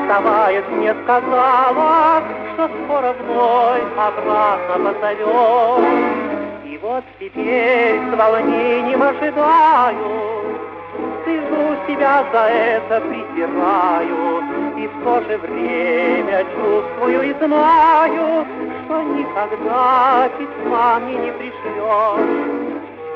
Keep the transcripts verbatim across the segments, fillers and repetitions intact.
расставаясь, мне сказала, что скоро вновь обратно позовет. И вот теперь с волнением ожидаю, сижу себя за это презираю, и в то же время чувствую и знаю, что никогда письма мне не пришлешь.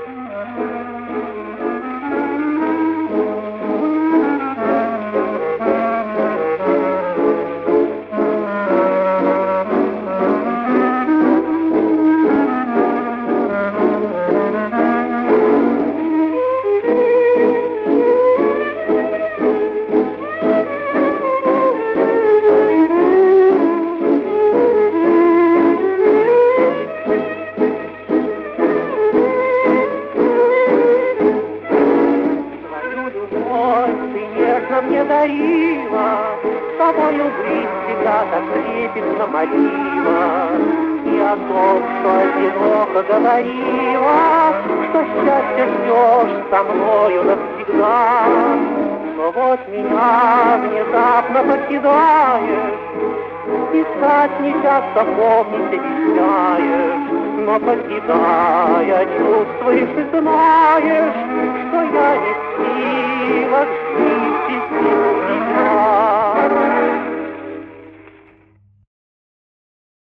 Мне дарила, с тобою быть всегда так трепетно молила, и о том, что одиноко говорила, что счастье ждешь со мною навсегда. Но вот меня внезапно покидаешь, писать не часто помнить обещаешь, но покидая, чувствуешь и знаешь, что я не в силах жить без тебя.